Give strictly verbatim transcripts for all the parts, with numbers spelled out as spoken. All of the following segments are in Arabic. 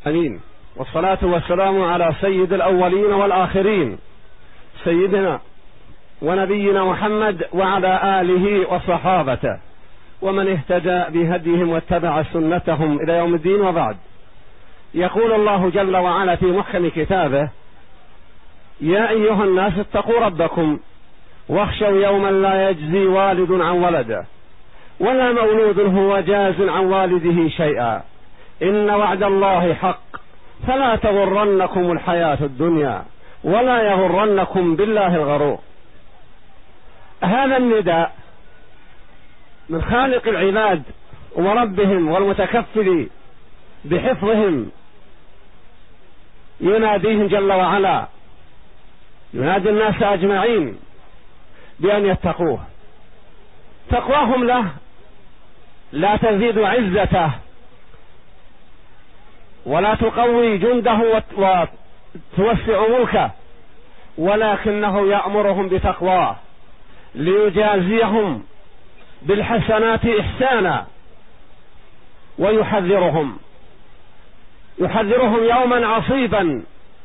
أمين. والصلاة والسلام على سيد الأولين والآخرين سيدنا ونبينا محمد وعلى آله وصحابته ومن اهتدى بهديهم واتبع سنتهم إلى يوم الدين. وبعد، يقول الله جل وعلا في محكم كتابه: يا أيها الناس اتقوا ربكم واخشوا يوما لا يجزي والد عن ولده ولا مولود هو جاز عن والده شيئا إن وعد الله حق فلا تغرنكم الحياة الدنيا ولا يغرنكم بالله الغرور. هذا النداء من خالق العباد وربهم والمتكفل بحفظهم، يناديهم جل وعلا، ينادي الناس أجمعين بأن يتقوه. تقواهم له لا تزيد عزته ولا تقوي جنده وتوسع ملكه، ولكنه يأمرهم بتقواه ليجازيهم بالحسنات إحسانا، ويحذرهم يحذرهم يوما عصيبا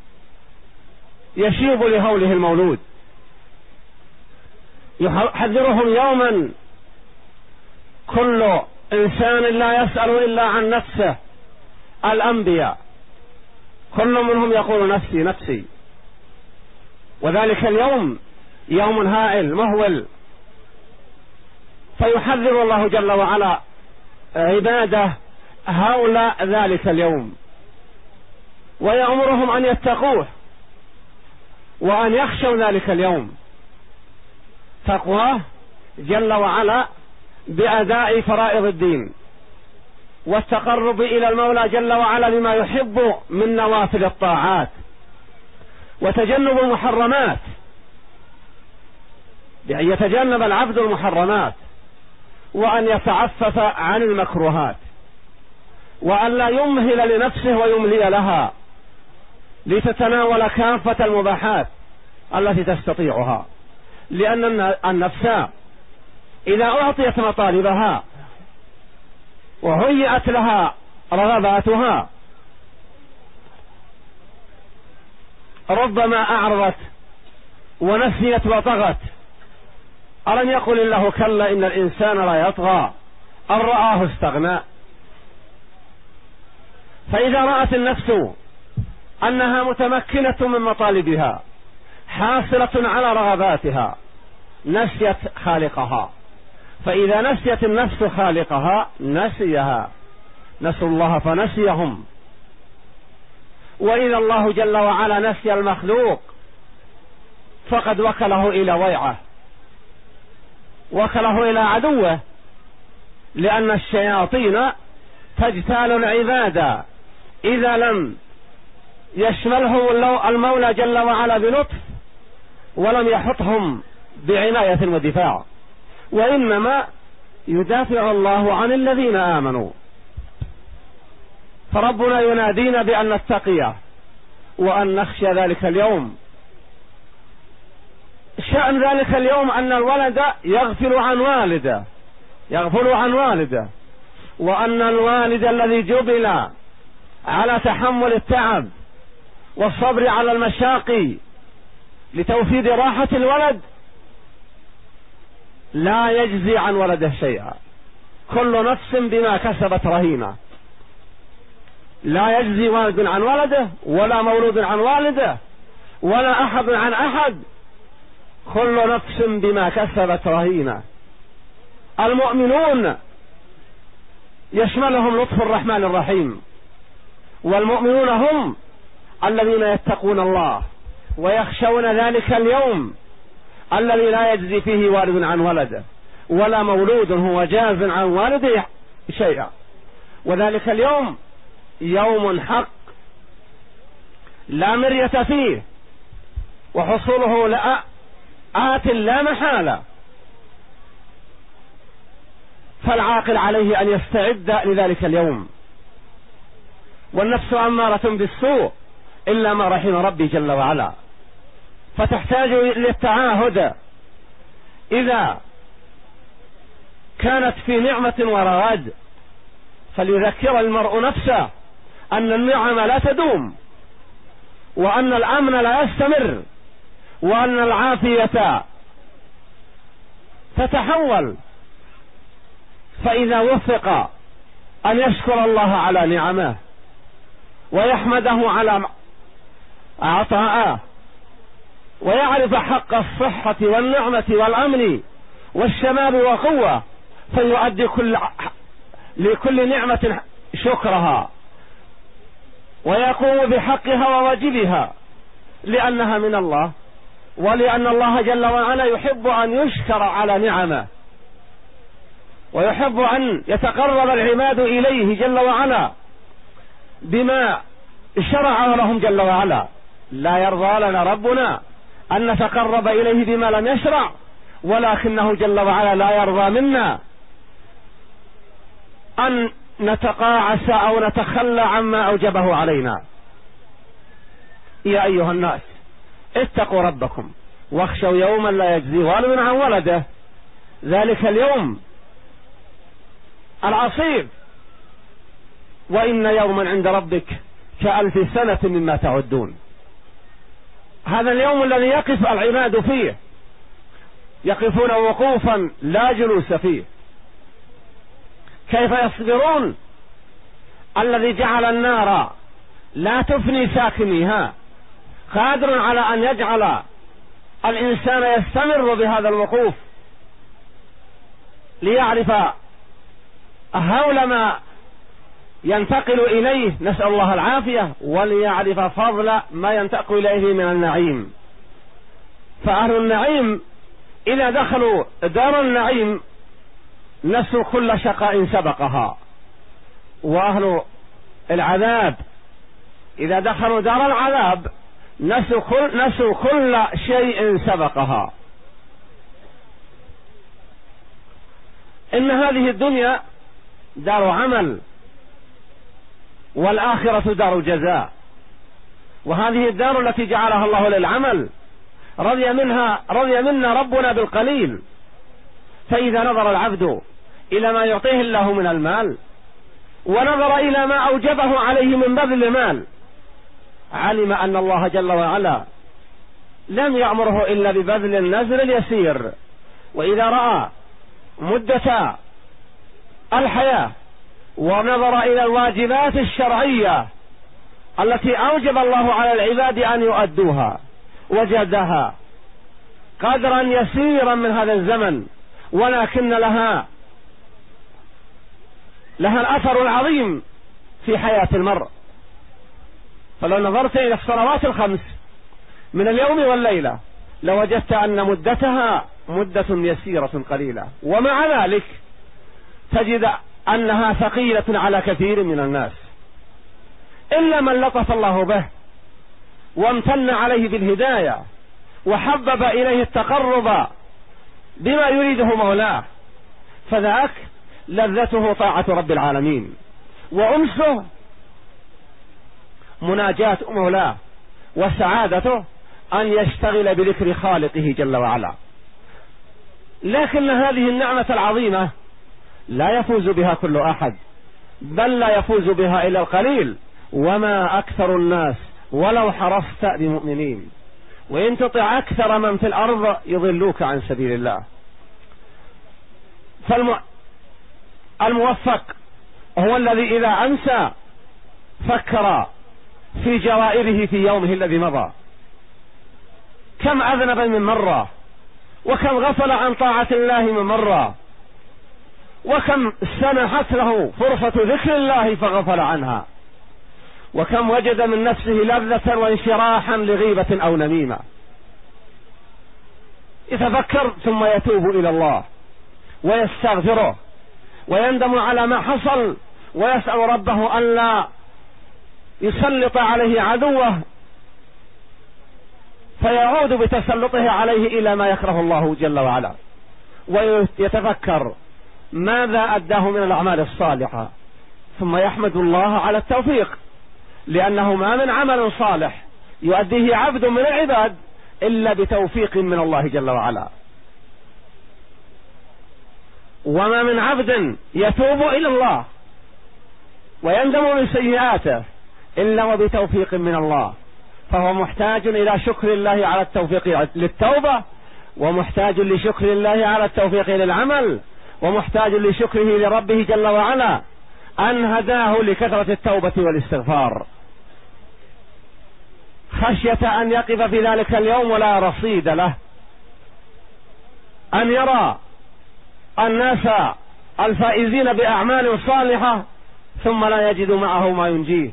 يشيب لهوله المولود، يحذرهم يوما كل إنسان لا يسأل إلا عن نفسه. الأنبياء كل منهم يقول نفسي نفسي، وذلك اليوم يوم هائل مهول، فيحذر الله جل وعلا عباده هول ذلك اليوم ويأمرهم أن يتقوه وأن يخشوا ذلك اليوم. تقواه جل وعلا بأداء فرائض الدين والتقرب إلى المولى جل وعلا بما يحب من نوافل الطاعات وتجنب المحرمات، بأن يتجنب العبد المحرمات وأن يتعفف عن المكروهات وأن لا يمهل لنفسه ويملي لها لتتناول كافة المباحات التي تستطيعها، لأن النفس إذا أعطيت مطالبها وهيئت لها رغباتها ربما أعرضت ونسيت وطغت. ألم يقل الله كلا إن الإنسان لا يطغى أن رآه استغنى. فإذا رأت النفس أنها متمكنة من مطالبها حاصلة على رغباتها نسيت خالقها، فإذا نسيت النفس خالقها نسيها، نسوا الله فنسيهم. وإذا الله جل وعلا نسي المخلوق فقد وكله إلى ويعه، وكله إلى عدوه، لأن الشياطين تجتال العباد إذا لم يشملهم المولى جل وعلا بلطف ولم يحطهم بعناية ودفاع، وإنما يدافع الله عن الذين آمنوا. فربنا ينادينا بأن نتقيه وأن نخشى ذلك اليوم. شأن ذلك اليوم أن الولد يغفل عن والده يغفل عن والده وأن الوالد الذي جبل على تحمل التعب والصبر على المشاق لتوفيد راحة الولد لا يجزي عن ولده شيئا. كل نفس بما كسبت رهينة. لا يجزي والد عن ولده ولا مولود عن والده ولا أحد عن أحد، كل نفس بما كسبت رهينة. المؤمنون يشملهم لطف الرحمن الرحيم، والمؤمنون هم الذين يتقون الله ويخشون ذلك اليوم الذي لا يجزي فيه والد عن ولده ولا مولود هو جاز عن والده شيئا. وذلك اليوم يوم حق لا مرية فيه، وحصوله لا آت لا محالة، فالعاقل عليه أن يستعد لذلك اليوم. والنفس أمارة بالسوء إلا ما رحم ربي جل وعلا، فتحتاج للتعاهد. إذا كانت في نعمة ورغد فليذكر المرء نفسه أن النعم لا تدوم، وأن الأمن لا يستمر، وأن العافية تتحول. فإذا وفق أن يشكر الله على نعمه ويحمده على عطاءه ويعرف حق الصحة والنعمة والأمن والشباب والقوة، فيؤدي كل لكل نعمة شكرها ويقوم بحقها وواجبها، لأنها من الله، ولأن الله جل وعلا يحب أن يشكر على نعمه، ويحب أن يتقرب العباد إليه جل وعلا بما شرع لهم جل وعلا. لا يرضى لنا ربنا أن نتقرب إليه بما لم يشرع، ولكنه جل وعلا لا يرضى منا أن نتقاعس أو نتخلى عما أوجبه علينا. يا أيها الناس اتقوا ربكم واخشوا يوما لا يجزي والد عن ولده، ذلك اليوم العصيب، وإن يوما عند ربك كألف سنة مما تعدون. هذا اليوم الذي يقف العباد فيه، يقفون وقوفا لا جلوس فيه. كيف يصبرون؟ الذي جعل النار لا تفني ساكنيها قادر على أن يجعل الإنسان يستمر بهذا الوقوف ليعرف هول ما ينتقل إليه، نسأل الله العافية، وليعرف فضل ما ينتقل إليه من النعيم. فأهل النعيم إذا دخلوا دار النعيم نسوا كل شقاء سبقها، وأهل العذاب إذا دخلوا دار العذاب نسوا كل, نسوا كل شيء سبقها. إن هذه الدنيا دار عمل، والآخرة دار جزاء، وهذه الدار التي جعلها الله للعمل رضي منها رضي منا ربنا بالقليل. فإذا نظر العبد إلى ما يعطيه الله من المال ونظر إلى ما أوجبه عليه من بذل المال، علم أن الله جل وعلا لم يأمره إلا ببذل النذر اليسير. وإذا رأى مدة الحياة ونظر إلى الواجبات الشرعية التي أوجب الله على العباد أن يؤدوها، وجدها قدرا يسيرا من هذا الزمن، ولكن لها لها الأثر العظيم في حياة المرء. فلو نظرت إلى الصلوات الخمس من اليوم والليلة لوجدت أن مدتها مدة يسيرة قليلة، ومع ذلك تجد أنها ثقيلة على كثير من الناس، إلا من لطف الله به وامتن عليه بالهداية وحبب إليه التقرب بما يريده مولاه، فذاك لذته طاعة رب العالمين، وأنسه مناجاة مولاه، وسعادته أن يشتغل بذكر خالقه جل وعلا. لكن هذه النعمة العظيمة لا يفوز بها كل أحد، بل لا يفوز بها إلا القليل، وما أكثر الناس ولو حرصت بمؤمنين، وإن تطع أكثر من في الأرض يضلوك عن سبيل الله. فالموفق هو الذي إذا أمسى فكر في جوائره في يومه الذي مضى، كم أذنب من مرة، وكم غفل عن طاعة الله من مرة، وكم سنحت له فرصة ذكر الله فغفل عنها، وكم وجد من نفسه لذة وانشراحا لغيبة أو نميمة. يتفكر ثم يتوب إلى الله ويستغفره ويندم على ما حصل، ويسأل ربه ألا يسلط عليه عدوه فيعود بتسلطه عليه إلى ما يكره الله جل وعلا، ويتفكر ماذا أداه من الأعمال الصالحة، ثم يحمد الله على التوفيق، لأنه ما من عمل صالح يؤديه عبد من العباد إلا بتوفيق من الله جل وعلا. وما من عبد يتوب إلى الله ويندم من سيئاته إلا وبتوفيق من الله، فهو محتاج إلى شكر الله على التوفيق للتوبة، ومحتاج لشكر الله على التوفيق للعمل، ومحتاج لشكره لربه جل وعلا أن هداه لكثرة التوبة والاستغفار، خشية أن يقف في ذلك اليوم ولا رصيد له، أن يرى الناس الفائزين بأعمال صالحة ثم لا يجد معه ما ينجيه،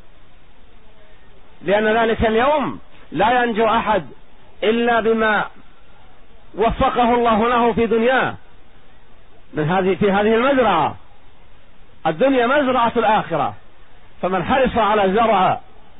لأن ذلك اليوم لا ينجو أحد إلا بما وفقه الله له في دنياه من هذه في هذه المزرعة. الدنيا مزرعة الآخرة، فمن حرص على زرع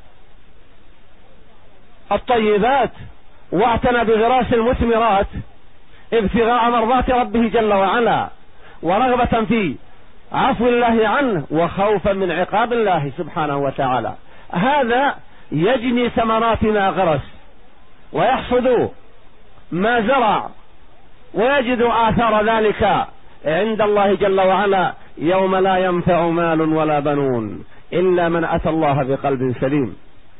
الطيبات واعتنى بغراس المثمرات ابتغاء مرضات ربه جل وعلا ورغبة في عفو الله عنه وخوفا من عقاب الله سبحانه وتعالى، هذا يجني ثمرات ما غرس ويحصد ما زرع ويجد آثار ذلك عند الله جل وعلا يوم لا ينفع مال ولا بنون إلا من أتى الله بقلب سليم.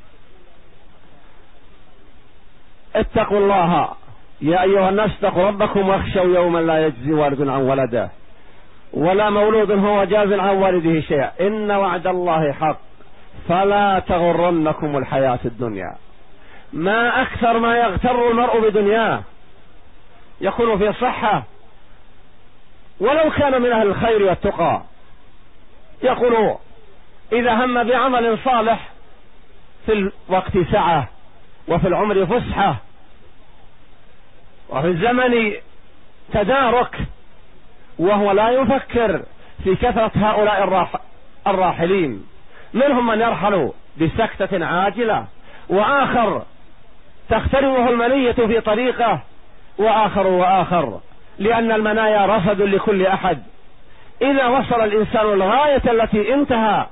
اتقوا الله يا أيها الناس، اتقوا ربكم واخشوا يوما لا يجزي والد عن ولده ولا مولود هو جاز عن والده شيئا إن وعد الله حق فلا تغرنكم الحياة الدنيا. ما أكثر ما يغتر المرء بدنياه، يكون في صحة ولو كان من أهل الخير والتقى، يقول إذا هم بعمل صالح في الوقت سعة وفي العمر فسحة وفي الزمن تدارك، وهو لا يفكر في كثرة هؤلاء الراح الراحلين، منهم من يرحل بسكتة عاجلة، وآخر تخترمه المنية في طريقه، وآخر وآخر، لأن المنايا رصد لكل أحد. إذا وصل الإنسان الغاية التي انتهى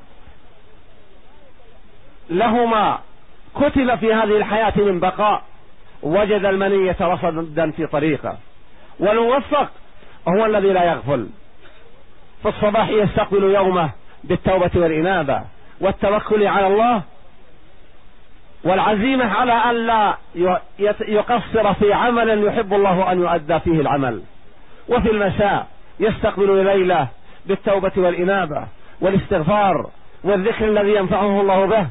لهما كتب في هذه الحياة من بقاء وجد المنية رصدا في طريقه، والموفق هو الذي لا يغفل في الصباح يستقبل يومه بالتوبة والإنابة والتوكل على الله والعزيمة على أن لا يقصر في عمل يحب الله أن يؤدى فيه العمل، وفي المساء يستقبل ليلة بالتوبة والإنابة والاستغفار والذكر الذي ينفعه الله به،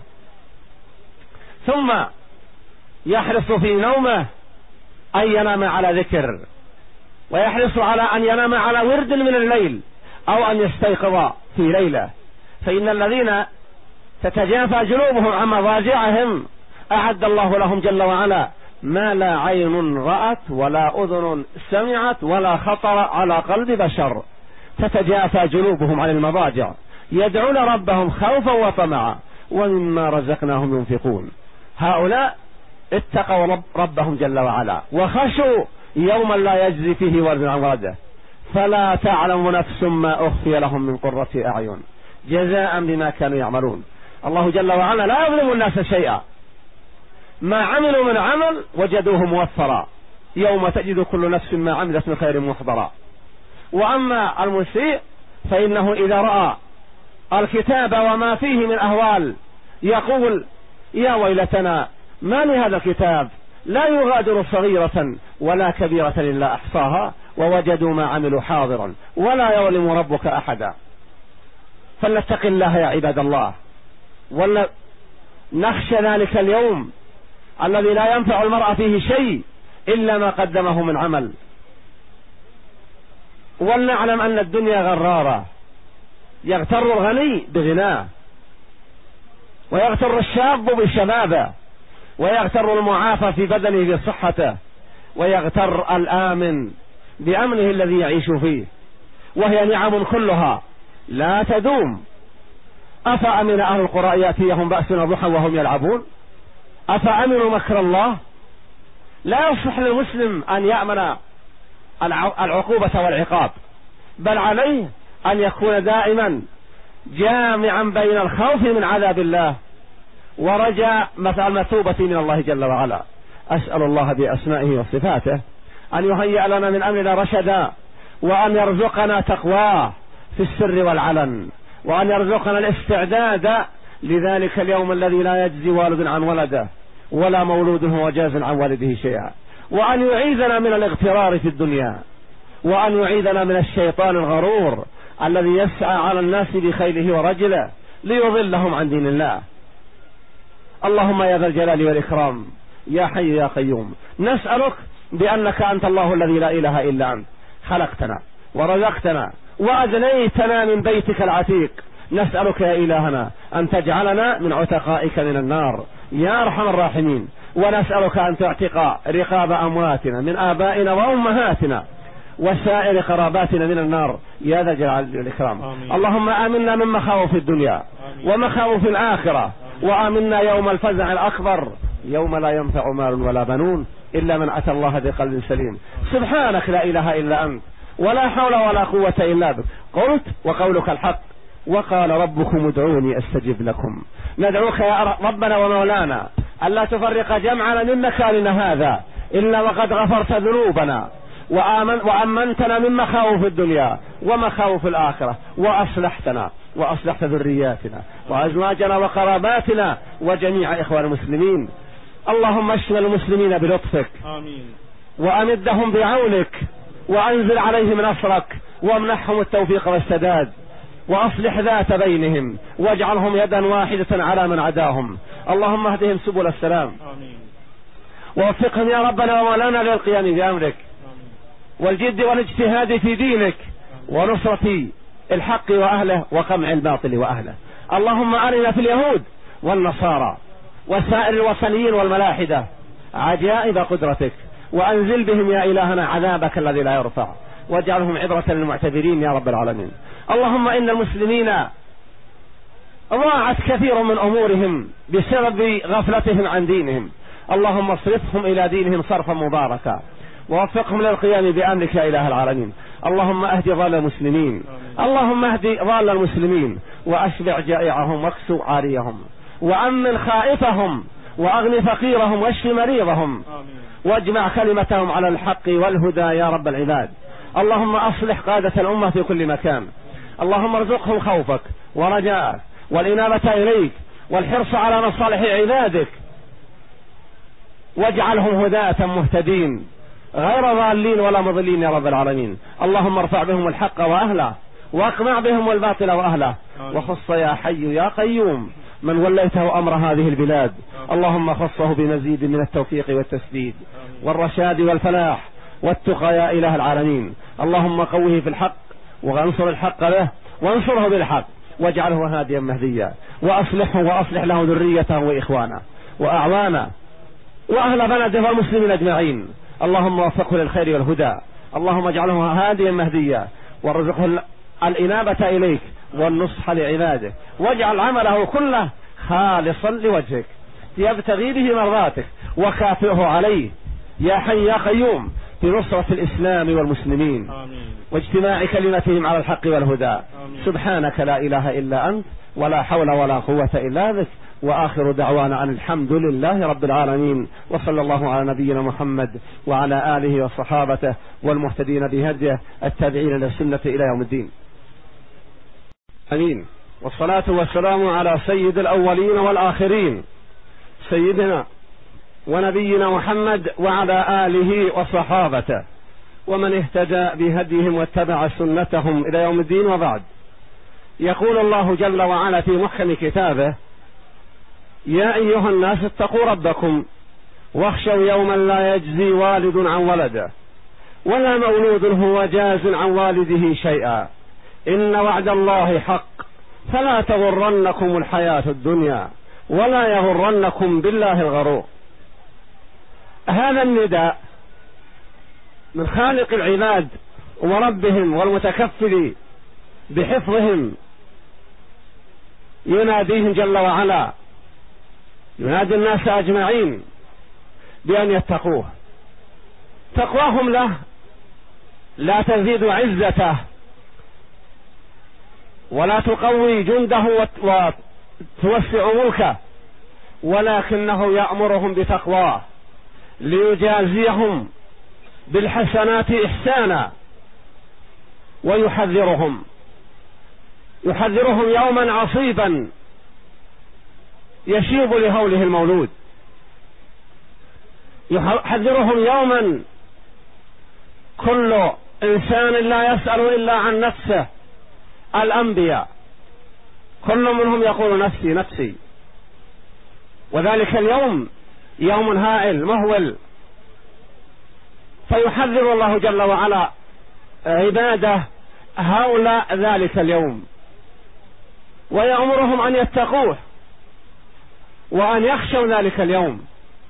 ثم يحرص في نومه أن ينام على ذكر، ويحرص على أن ينام على ورد من الليل أو أن يستيقظ في ليلة، فإن الذين تتجافى جنوبهم عن مضاجعهم أعد الله لهم جل وعلا ما لا عين رأت ولا أذن سمعت ولا خطر على قلب بشر. تتجافى جنوبهم عن المضاجع يدعون ربهم خوفا وطمعا ومما رزقناهم ينفقون. هؤلاء اتقوا رب ربهم جل وعلا وخشوا يوما لا يجزي فيه والد عن ولده، فلا تعلم نفس ما أخفي لهم من قرة أعين جزاء بما كانوا يعملون. الله جل وعلا لا يظلم الناس شيئا، ما عملوا من عمل وجدوه موفرا يوم تجد كل نفس ما عملت من خير محضرا. وأما المسيء فإنه إذا رأى الكتاب وما فيه من أهوال يقول يا ويلتنا ما لهذا الكتاب لا يغادر صغيرة ولا كبيرة إلا أحصاها ووجدوا ما عملوا حاضرا ولا يظلم ربك أحدا. فلنتق الله يا عباد الله، ولنخشى ذلك اليوم الذي لا ينفع المرء فيه شيء إلا ما قدمه من عمل، ولنعلم أن الدنيا غرارة، يغتر الغني بغناه ويغتر الشاب بشبابه ويغتر المعافى في بدنه بصحته ويغتر الآمن بأمنه الذي يعيش فيه، وهي نعم كلها لا تدوم. أفأمن أهل القرى يأتيهم بأسنا ضحى وهم يلعبون أفأمنوا مكر الله. لا يصح للمسلم أن يأمن العقوبة والعقاب، بل عليه أن يكون دائما جامعا بين الخوف من عذاب الله ورجاء المثوبة من الله جل وعلا. أسأل الله بأسمائه وصفاته أن يهيئ لنا من أمرنا رشدا، وأن يرزقنا تقواه في السر والعلن، وأن يرزقنا الاستعداد لذلك اليوم الذي لا يجزي والد عن ولده ولا مولود هو جاز عن والده شيئا، وأن يعيذنا من الاغترار في الدنيا، وأن يعيذنا من الشيطان الغرور الذي يسعى على الناس بخيله ورجله ليضلهم عن دين الله. اللهم يا ذا الجلال والإكرام يا حي يا قيوم، نسألك بأنك أنت الله الذي لا إله إلا أنت، خلقتنا ورزقتنا وأدنيتنا من بيتك العتيق، نسألك يا إلهنا أن تجعلنا من عتقائك من النار يا أرحم الراحمين، ونسألك أن تعتق رقاب أمواتنا من آبائنا وأمهاتنا وسائر قراباتنا من النار يا ذا الجلال والإكرام. اللهم آمنا من مخاوف الدنيا ومخاوف الآخرة، وآمنا يوم الفزع الأكبر يوم لا ينفع مال ولا بنون إلا من أتى الله بقلب سليم. سبحانك لا إله إلا أنت ولا حول ولا قوة إلا بك. قلت وقولك الحق، وقال ربكم ادعوني أستجب لكم. ندعوك يا ربنا ومولانا ألا تفرق جمعنا من مكاننا هذا إلا وقد غفرت ذنوبنا وآمن وأمنتنا من مخاوف الدنيا ومخاوف الآخرة، وأصلحتنا وأصلحت ذرياتنا وأزواجنا وقراباتنا وجميع إخوان المسلمين. اللهم اشف المسلمين بلطفك آمين، وأمدهم بعونك، وأنزل عليهم نصرك، وامنحهم التوفيق والسداد، وأصلح ذات بينهم، واجعلهم يدا واحدة على من عداهم. اللهم اهدهم سبل السلام آمين، ووفقهم يا ربنا ومولانا للقيام بأمرك والجد والاجتهاد في دينك ونصرة الحق وأهله وقمع الباطل وأهله. اللهم أرنا في اليهود والنصارى وسائر الوثنيين والملاحدة عجائب قدرتك، وأنزل بهم يا إلهنا عذابك الذي لا يرفع، واجعلهم عبرة للمعتبرين يا رب العالمين. اللهم إن المسلمين ضاعت كثير من أمورهم بسبب غفلتهم عن دينهم، اللهم اصرفهم إلى دينهم صرفا مباركا، ووفقهم للقيام بأمرك يا إله العالمين. اللهم اهد ضال المسلمين، اللهم اهد ضال المسلمين، واشبع جائعهم واكسو عاريهم، وأمن خائفهم، وأغن فقيرهم، واشف مريضهم، واجمع كلمتهم على الحق والهدى يا رب العباد. اللهم أصلح قادة الأمة في كل مكان، اللهم ارزقهم خوفك ورجاءك والإنابة إليك والحرص على مصالح عبادك، واجعلهم هداة مهتدين غير ضالين ولا مضلين يا رب العالمين. اللهم ارفع بهم الحق وأهله، واقمع بهم الباطل وأهله، وخص يا حي يا قيوم من وليته أمر هذه البلاد، اللهم خصه بمزيد من التوفيق والتسديد والرشاد والفلاح والتقى يا إله العالمين. اللهم قوه في الحق وانصر الحق له وانصره بالحق، واجعله هاديا مهديا، وأصلحه وأصلح له ذريته وإخوانه وأعوانه وأهل بلده والمسلمين أجمعين. اللهم وفقه للخير والهدى، اللهم اجعله هاديا مهديا، وارزقه الإنابة إليك والنصح لعبادك، واجعل عمله كله خالصا لوجهك يبتغي به مرضاتك، وكافئه عليه يا حي يا قيوم في نصرة الإسلام والمسلمين آمين، واجتماع كلمتهم على الحق والهدى آمين. سبحانك لا إله إلا أنت ولا حول ولا قوة إلا بك، وآخر دعوانا أن الحمد لله رب العالمين، وصلى الله على نبينا محمد وعلى آله وصحابته والمهتدين بهديه التابعين للسنة إلى يوم الدين أمين. والصلاة والسلام على سيد الأولين والآخرين سيدنا ونبينا محمد وعلى آله وصحابته ومن اهتدى بهديهم واتبع سنتهم إلى يوم الدين. وبعد، يقول الله جل وعلا في محكم كتابه: يا أيها الناس اتقوا ربكم واخشوا يوما لا يجزي والد عن ولده ولا مولود هو جاز عن والده شيئا إن وعد الله حق فلا تغرنكم الحياة الدنيا ولا يغرنكم بالله الغرور. هذا النداء من خالق العباد وربهم والمتكفل بحفظهم، يناديهم جل وعلا، ينادي الناس أجمعين بأن يتقوه. تقواهم له لا تزيد عزته ولا تقوي جنده وتوسع ملكه، ولكنه يأمرهم بتقواه ليجازيهم بالحسنات إحسانا، ويحذرهم يحذرهم يوما عصيبا يشيب لهوله المولود. يحذرهم يوما كل إنسان لا يسأل إلا عن نفسه. الأنبياء كل منهم يقول نفسي نفسي، وذلك اليوم يوم هائل مهول. فيحذر الله جل وعلا عباده هول ذلك اليوم، ويأمرهم أن يتقوه وأن يخشوا ذلك اليوم.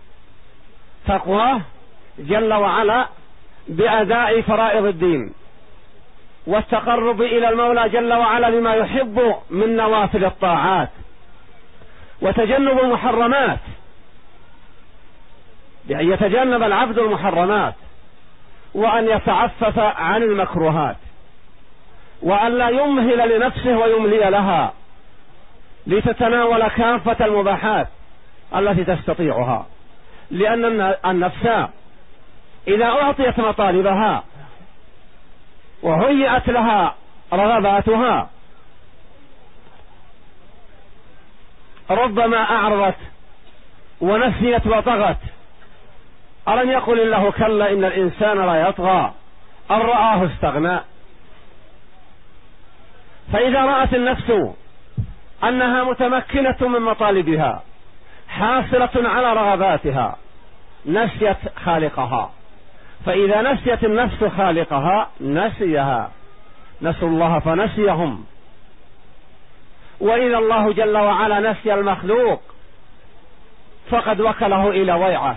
تقواه جل وعلا بأداء فرائض الدين، والتقرب إلى المولى جل وعلا بما يحب من نوافل الطاعات، وتجنب المحرمات، بأن يتجنب العبد المحرمات، وأن يتعفف عن المكروهات، وأن لا يمهل لنفسه ويملي لها لتتناول كافة المباحات التي تستطيعها. لأن النفس إذا أعطيت مطالبها وهيئت لها رغباتها ربما أعرضت ونسيت وطغت. ألم يقل الله كلا إن الإنسان لا يطغى أن رآه استغنى. فإذا رأت النفس أنها متمكنة من مطالبها حاصلة على رغباتها نسيت خالقها. فإذا نسيت النفس خالقها نسيها، نسوا الله فنسيهم. وإذا الله جل وعلا نسي المخلوق فقد وكله إلى ويعه،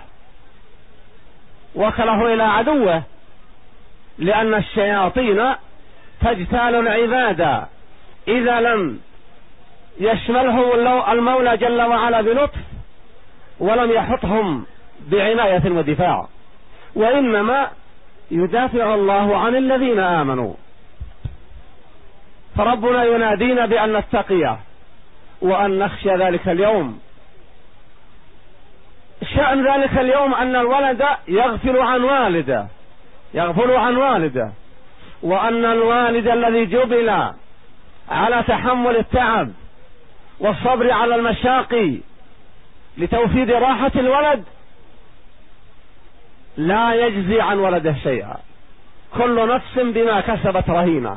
وكله إلى عدوه، لأن الشياطين تجتال العباد إذا لم يشملهم المولى جل وعلا بلطف ولم يحطهم بعناية ودفاع، وإنما يدافع الله عن الذين آمنوا. فربنا ينادينا بأن نتقيه وأن نخشى ذلك اليوم. شأن ذلك اليوم أن الولد يغفل عن والده يغفل عن والده وأن الوالد الذي جبل على تحمل التعب والصبر على المشاق لتوفيد راحة الولد لا يجزي عن ولده شيئا. كل نفس بما كسبت رهينة.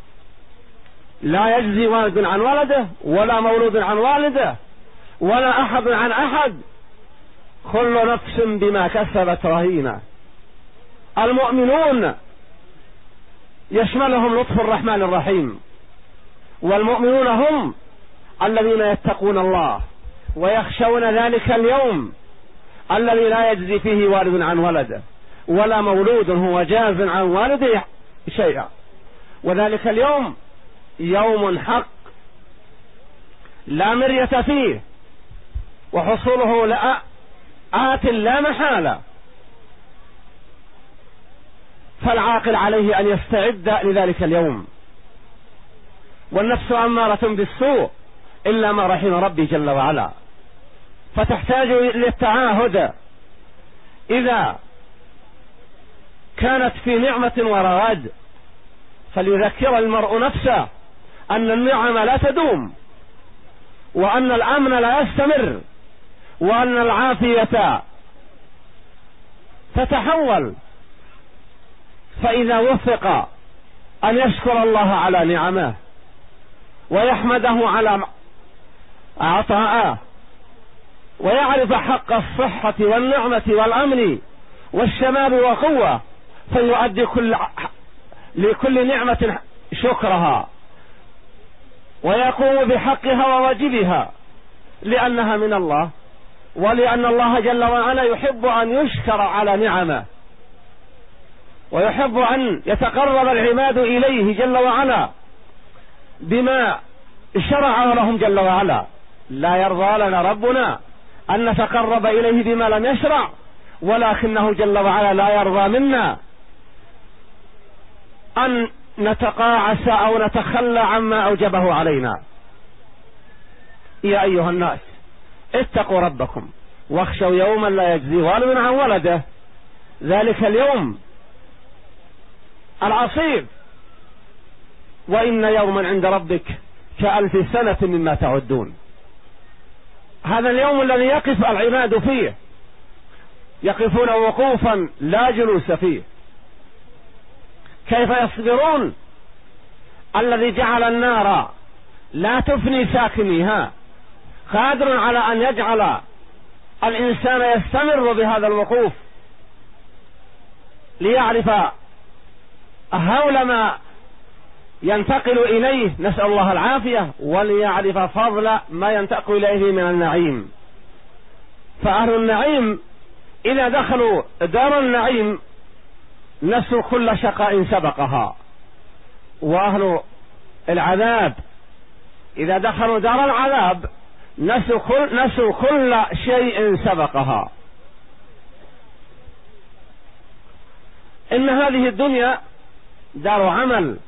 لا يجزي والد عن ولده ولا مولود عن والده ولا أحد عن أحد. كل نفس بما كسبت رهينة. المؤمنون يشملهم لطف الرحمن الرحيم، والمؤمنون هم الذين يتقون الله ويخشون ذلك اليوم الذي لا يجزي فيه والد عن ولده ولا مولود هو جاز عن والده شيئا. وذلك اليوم يوم حق لا مرية فيه، وحصوله لا آت لا محالة. فالعاقل عليه أن يستعد لذلك اليوم. والنفس أمارة بالسوء إلا ما رحم ربي جل وعلا، فتحتاج للتعاهد. إذا كانت في نعمة ورغد فليذكر المرء نفسه أن النعم لا تدوم، وأن الأمن لا يستمر، وأن العافية تتحول. فإذا وفق أن يشكر الله على نعمه ويحمده على عطاءه ويعرف حق الصحة والنعمة والأمن والشباب وقوة، فيؤدي كل لكل نعمة شكرها ويقوم بحقها وواجبها، لأنها من الله، ولأن الله جل وعلا يحب أن يشكر على نعمه، ويحب أن يتقرب العباد إليه جل وعلا بما شرع لهم جل وعلا. لا يرضى لنا ربنا أن نتقرب إليه بما لم يشرع، ولكنه جل وعلا لا يرضى منا أن نتقاعس أو نتخلى عما أوجبه علينا. يا أيها الناس اتقوا ربكم واخشوا يوما لا يجزي والد عن ولده. ذلك اليوم العصيب. وإن يوما عند ربك كألف سنة مما تعدون. هذا اليوم الذي يقف العباد فيه، يقفون وقوفا لا جلوس فيه. كيف يصبرون؟ الذي جعل النار لا تفني ساكنيها قادر على أن يجعل الإنسان يستمر بهذا الوقوف ليعرف هول ما ينتقل إليه، نسأل الله العافية، وليعرف فضل ما ينتقل إليه من النعيم. فأهل النعيم إذا دخلوا دار النعيم نسوا كل شقاء سبقها، وأهل العذاب إذا دخلوا دار العذاب نسوا كل, نسوا كل شيء سبقها. إن هذه الدنيا دار عمل،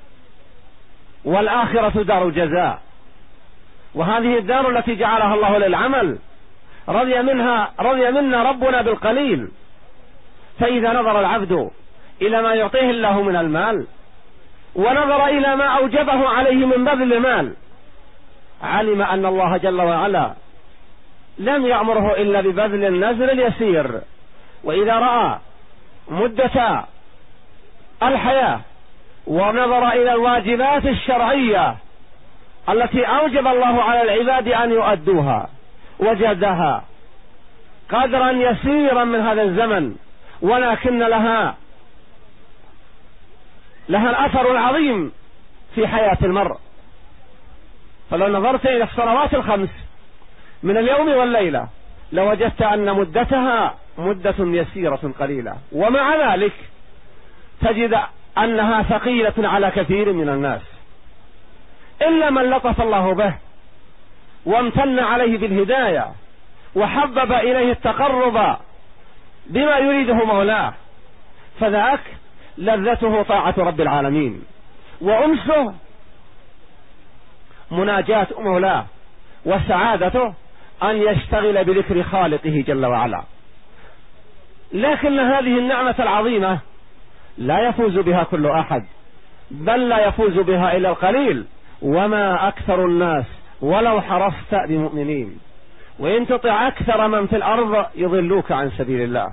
والآخرة دار جزاء. وهذه الدار التي جعلها الله للعمل رضي منها رضي منا ربنا بالقليل. فإذا نظر العبد إلى ما يعطيه الله من المال ونظر إلى ما أوجبه عليه من بذل المال علم أن الله جل وعلا لم يأمره إلا ببذل النذر اليسير. وإذا رأى مدة الحياة ونظر إلى الواجبات الشرعية التي أوجب الله على العباد أن يؤدوها وجدها قدرا يسيرا من هذا الزمن، ولكن لها لها الأثر العظيم في حياة المرء. فلو نظرت إلى الصلوات الخمس من اليوم والليلة لوجدت أن مدتها مدة يسيرة قليلة، ومع ذلك تجد أنها ثقيلة على كثير من الناس، إلا من لطف الله به وامتن عليه بالهداية وحبب إليه التقرب بما يريده مولاه، فذاك لذته طاعة رب العالمين وأنسه مناجاة مولاه، وسعادته أن يشتغل بذكر خالقه جل وعلا. لكن هذه النعمة العظيمة لا يفوز بها كل أحد، بل لا يفوز بها إلا القليل، وما أكثر الناس ولو حرصت بمؤمنين، وإن تطع أكثر من في الأرض يضلوك عن سبيل الله.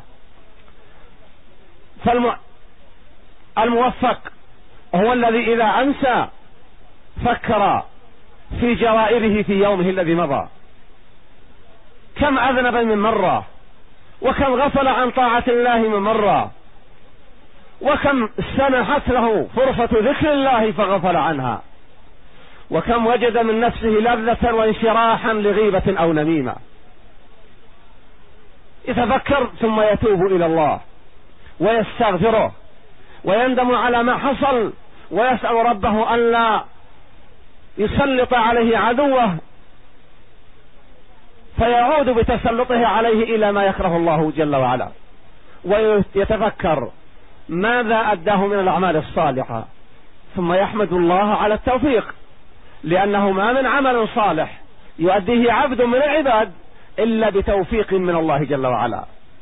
فالموفق هو الذي إذا أمسى فكر في جوائره في يومه الذي مضى، كم أذنب من مرة، وكم غفل عن طاعة الله من مرة، وكم سنحت له فرصة ذكر الله فغفل عنها، وكم وجد من نفسه لذة وانشراحا لغيبة أو نميمة. يتفكر ثم يتوب إلى الله ويستغفره ويندم على ما حصل، ويسأل ربه ألا يسلط عليه عدوه فيعود بتسلطه عليه إلى ما يكره الله جل وعلا، ويتفكر ماذا أداه من الأعمال الصالحة، ثم يحمد الله على التوفيق، لأنه ما من عمل صالح يؤديه عبد من العباد إلا بتوفيق من الله جل وعلا،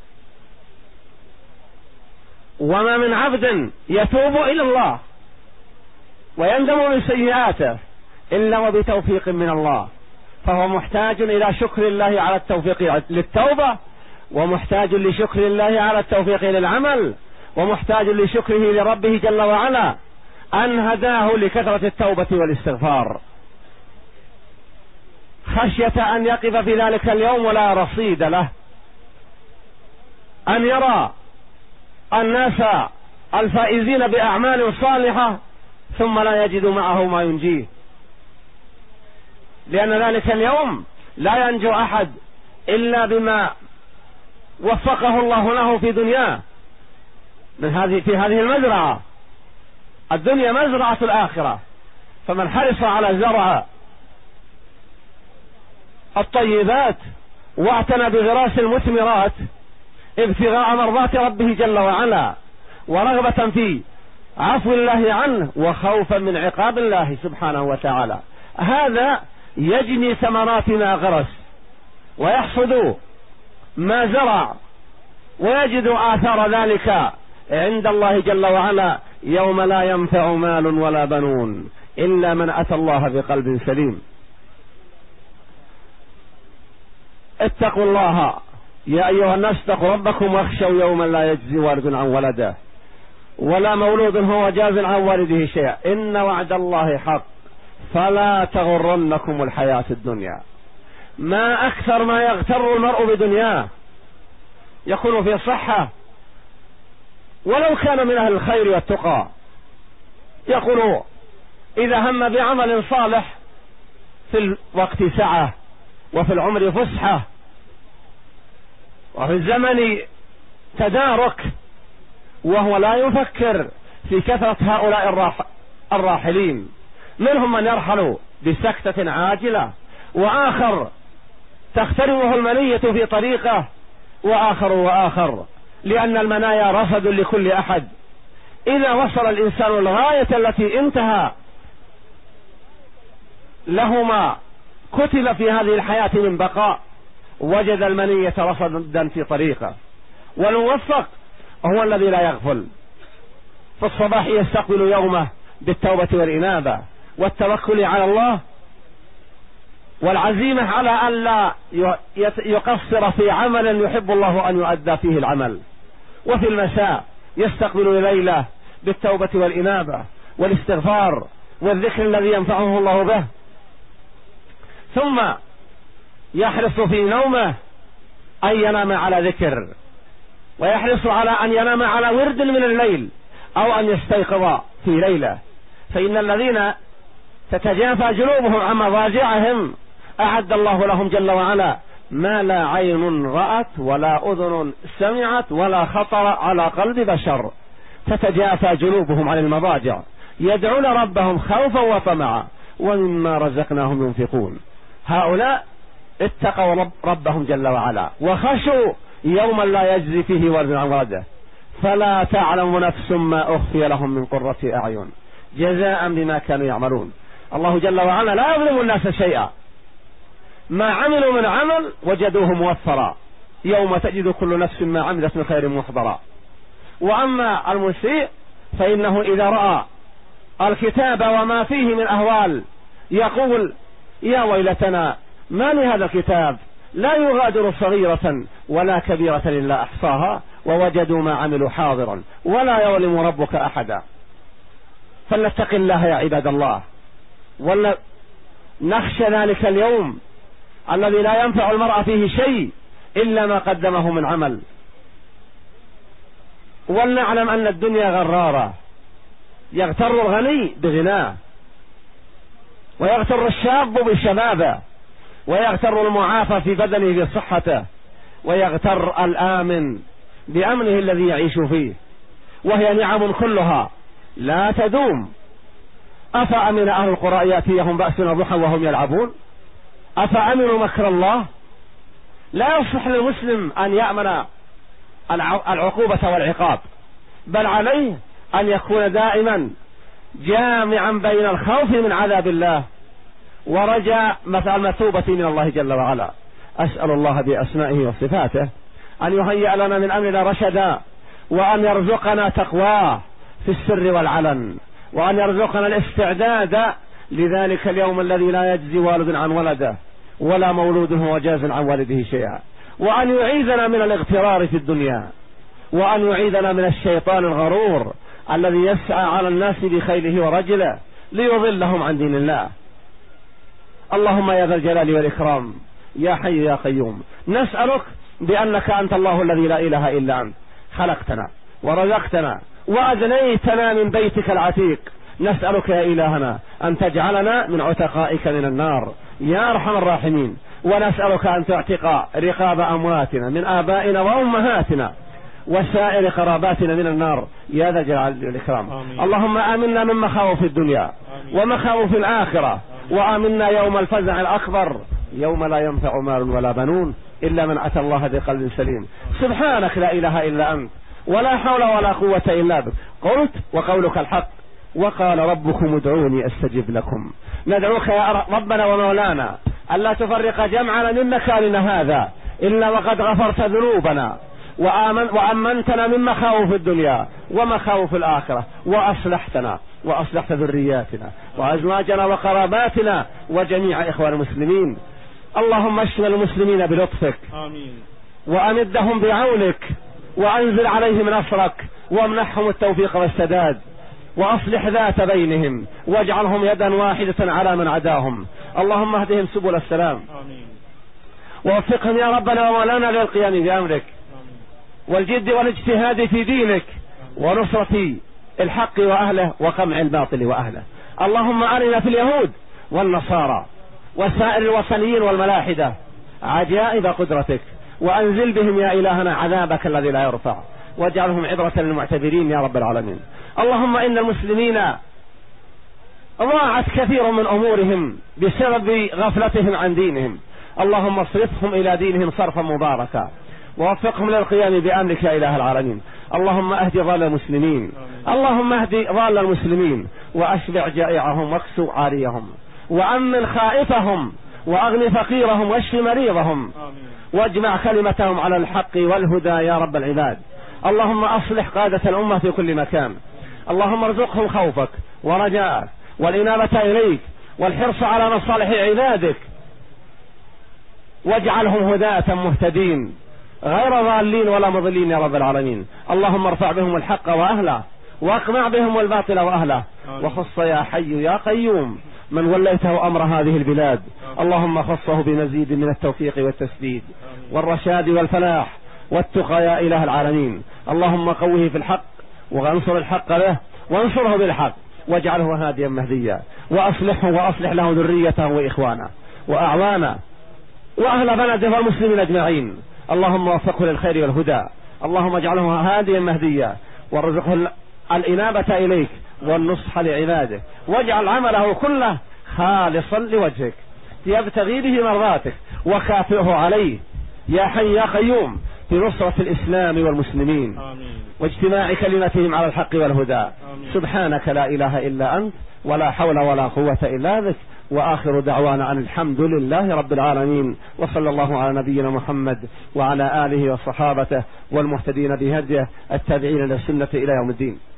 وما من عبد يتوب إلى الله ويندم من سيئاته إلا وبتوفيق من الله. فهو محتاج إلى شكر الله على التوفيق للتوبة، ومحتاج لشكر الله على التوفيق للعمل، ومحتاج لشكره لربه جل وعلا أن هداه لكثرة التوبة والاستغفار، خشية أن يقف في ذلك اليوم ولا رصيد له، أن يرى الناس الفائزين بأعمال صالحة ثم لا يجد معه ما ينجيه، لأن ذلك اليوم لا ينجو أحد إلا بما وفقه الله له في دنياه من هذه في هذه المزرعة. الدنيا مزرعة الآخرة، فمن حرص على زرع الطيبات واعتنى بغراس المثمرات ابتغاء مرضات ربه جل وعلا ورغبة في عفو الله عنه وخوفا من عقاب الله سبحانه وتعالى، هذا يجني ثمرات ما غرس ويحصد ما زرع ويجد آثار ذلك عند الله جل وعلا يوم لا ينفع مال ولا بنون إلا من أتى الله بقلب سليم. اتقوا الله يا أيها الناس اتقوا ربكم واخشوا يوما لا يجزي والد عن ولده ولا مولود هو جاز عن والده شيئا إن وعد الله حق فلا تغرنكم الحياة الدنيا. ما أكثر ما يغتر المرء بدنياه، يكون في صحة ولو كان من أهل الخير والتقى، يقول إذا هم بعمل صالح في الوقت سعة وفي العمر فسحة وفي الزمن تدارك، وهو لا يفكر في كثرة هؤلاء الراح الراحلين. منهم من يرحل بسكتة عاجلة، وآخر تخترمه المنية في طريقه، وآخر وآخر، لأن المنايا رصد لكل أحد. إذا وصل الإنسان الغاية التي انتهى له ما كتب في هذه الحياة من بقاء، وجد المنية رصدا في طريقه. والموفق هو الذي لا يغفل، في الصباح يستقبل يومه بالتوبة والإنابة والتوكل على الله والعزيمة على أن لا يقصر في عمل يحب الله أن يؤدى فيه العمل. وفي المساء يستقبل ليلة بالتوبة والإنابة والاستغفار والذكر الذي ينفعه الله به، ثم يحرص في نومه أن ينام على ذكر، ويحرص على أن ينام على ورد من الليل أو أن يستيقظ في ليلة. فإن الذين تتجافى جنوبهم عن مضاجعهم أعد الله لهم جل وعلا ما لا عين رأت ولا أذن سمعت ولا خطر على قلب بشر. تتجافى جنوبهم عن المضاجع يدعون ربهم خوفا وطمعا ومما رزقناهم ينفقون. هؤلاء اتقوا رب ربهم جل وعلا وخشوا يوما لا يجزي فيه والد عن ولده، فلا تعلم نفس ما أخفي لهم من قرة أعين جزاء بما كانوا يعملون. الله جل وعلا لا يظلم الناس شيئا، ما عملوا من عمل وجدوه موفرا يوم تجد كل نفس ما عملت من خير محضرا. وأما المسيء فإنه إذا رأى الكتاب وما فيه من أهوال يقول يا ويلتنا ما لهذا الكتاب لا يغادر صغيرة ولا كبيرة إلا أحصاها ووجدوا ما عملوا حاضرا ولا يظلم ربك أحدا. فلنتق الله يا عباد الله، ولنخشى ذلك اليوم الذي لا ينفع المرء فيه شيء إلا ما قدمه من عمل. ولنعلم أن الدنيا غرارة، يغتر الغني بغناه، ويغتر الشاب بشبابه، ويغتر المعافى في بدنه بصحته، ويغتر الآمن بأمنه الذي يعيش فيه، وهي نعم كلها لا تدوم. أفأمن أهل القرى يأتيهم بأسنا ضحى وهم يلعبون أفأمنوا مكر الله. لا يصح للمسلم أن يأمن العقوبة والعقاب، بل عليه أن يكون دائما جامعا بين الخوف من عذاب الله ورجاء المثوبة من الله جل وعلا. أسأل الله بأسمائه وصفاته أن يهيئ لنا من أمرنا رشدا، وأن يرزقنا تقواه في السر والعلن، وأن يرزقنا الاستعداد لذلك اليوم الذي لا يجزي والد عن ولده ولا مولود هو جاز عن والده شيئا، وأن يعيذنا من الاغترار في الدنيا، وأن يعيذنا من الشيطان الغرور الذي يسعى على الناس بخيله ورجله ليضلهم عن دين الله. اللهم يا ذا الجلال والإكرام يا حي يا قيوم، نسألك بأنك أنت الله الذي لا إله إلا أنت، خلقتنا ورزقتنا وأدنيتنا من بيتك العتيق. نسألك يا إلهنا أن تجعلنا من عتقائك من النار يا أرحم الراحمين، ونسألك أن تعتق رقاب أمواتنا من آبائنا وأمهاتنا وسائر قراباتنا من النار يا ذا الجلال والإكرام. اللهم آمنا من مخاوف الدنيا ومخاوف الآخرة، وآمنا يوم الفزع الأكبر يوم لا ينفع مال ولا بنون إلا من أتى الله بقلب سليم. سبحانك لا إله إلا أنت ولا حول ولا قوة إلا بك. قلت وقولك الحق، وقال ربكم ادعوني أستجب لكم. ندعوك يا ربنا ومولانا ألا تفرق جمعنا من مكاننا هذا إلا وقد غفرت ذنوبنا وآمن وأمنتنا من مخاوف الدنيا ومخاوف الآخرة، وأصلحتنا وأصلحت ذرياتنا وأزواجنا وقراباتنا وجميع إخوان المسلمين. اللهم اشمل المسلمين بلطفك آمين. وأمدهم بعونك وأنزل عليهم نصرك وامنحهم التوفيق والسداد وأصلح ذات بينهم واجعلهم يدا واحدة على من عداهم. اللهم اهدهم سبل السلام. آمين. ووفقهم يا ربنا ومولانا للقيام بأمرك والجد والاجتهاد في دينك ونصرة الحق وأهله وقمع الباطل وأهله. اللهم أرنا في اليهود والنصارى وسائر الوثنيين والملاحدة عجائب قدرتك وأنزل بهم يا إلهنا عذابك الذي لا يرفع واجعلهم عبرة للمعتبرين يا رب العالمين. اللهم إن المسلمين ضاعت كثير من أمورهم بسبب غفلتهم عن دينهم. اللهم اصرفهم إلى دينهم صرفا مباركا ووفقهم للقيام بأمرك يا إله العالمين. اللهم اهد ضال المسلمين، اللهم اهد ضال المسلمين واشبع جائعهم واكسو عاريهم وأمن خائفهم وأغن فقيرهم واشف مريضهم واجمع كلمتهم على الحق والهدى يا رب العباد. اللهم أصلح قادة الأمة في كل مكان. اللهم ارزقهم خوفك ورجاءك والإنابة إليك والحرص على مصالح عبادك واجعلهم هداة مهتدين غير ضالين ولا مضلين يا رب العالمين. اللهم ارفع بهم الحق وأهله واقمع بهم الباطل وأهله وخص يا حي يا قيوم من وليته أمر هذه البلاد. اللهم خصه بمزيد من التوفيق والتسديد والرشاد والفلاح والتقى يا إله العالمين. اللهم قوه في الحق وانصر الحق له وانصره بالحق واجعله هاديا مهديا وأصلحه وأصلح له ذريته وإخوانه وأعوانه وأهل بلده والمسلمين أجمعين. اللهم وفقه للخير والهدى. اللهم اجعله هاديا مهديا وارزقه الإنابة إليك والنصح لعباده واجعل عمله كله خالصا لوجهك يبتغي به مرضاتك وكافئه عليه يا حي يا قيوم في نصرة الإسلام والمسلمين. آمين. واجتماع كلمتهم على الحق والهدى. آمين. سبحانك لا إله إلا أنت ولا حول ولا قوة إلا بك وآخر دعوانا أن الحمد لله رب العالمين وصلى الله على نبينا محمد وعلى آله وصحابته والمهتدين بهديه التابعين للسنة إلى يوم الدين.